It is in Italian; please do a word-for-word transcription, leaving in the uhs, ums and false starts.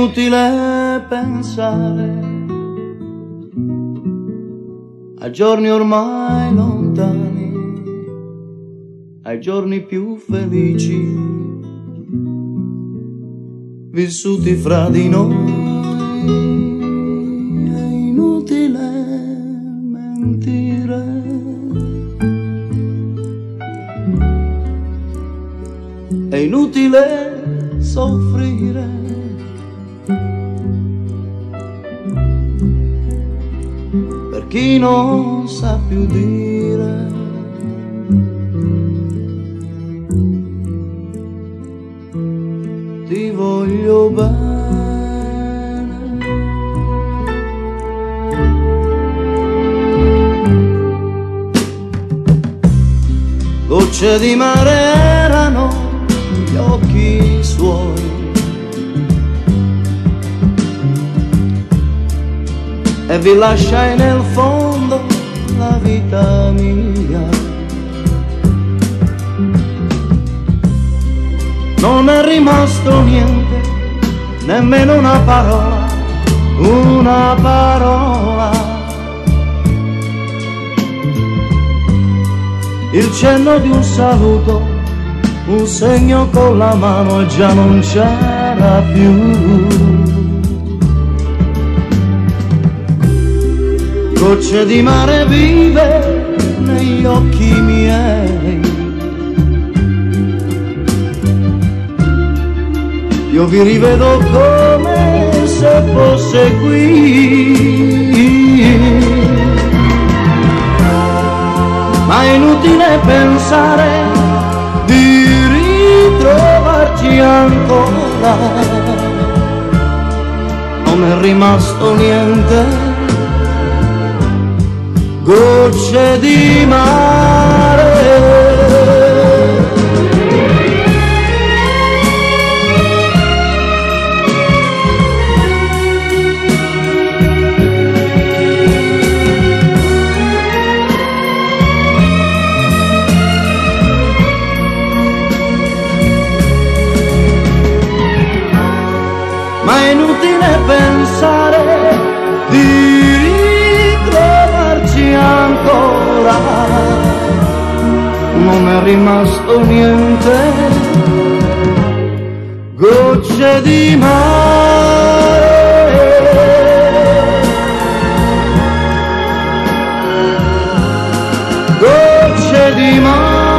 inutile pensare a giorni ormai lontani, ai giorni più felici vissuti fra di noi. È inutile mentire, è inutile soffrire, per chi non sa più dire ti voglio bene. Gocce di mare erano gli occhi suoi, e vi lasciai nel fondo la vita mia. Non è rimasto niente, nemmeno una parola, una parola. Il cenno di un saluto, un segno con la mano, e già non c'era più. Gocce di mare vive negli occhi miei, io vi rivedo come se fosse qui, ma è inutile pensare di ritrovarci ancora. Non è rimasto niente, gocce di mare. Ma è inutile pensare di ritrovarci ancora. Non è rimasto niente, gocce di mare. Gocce di mare.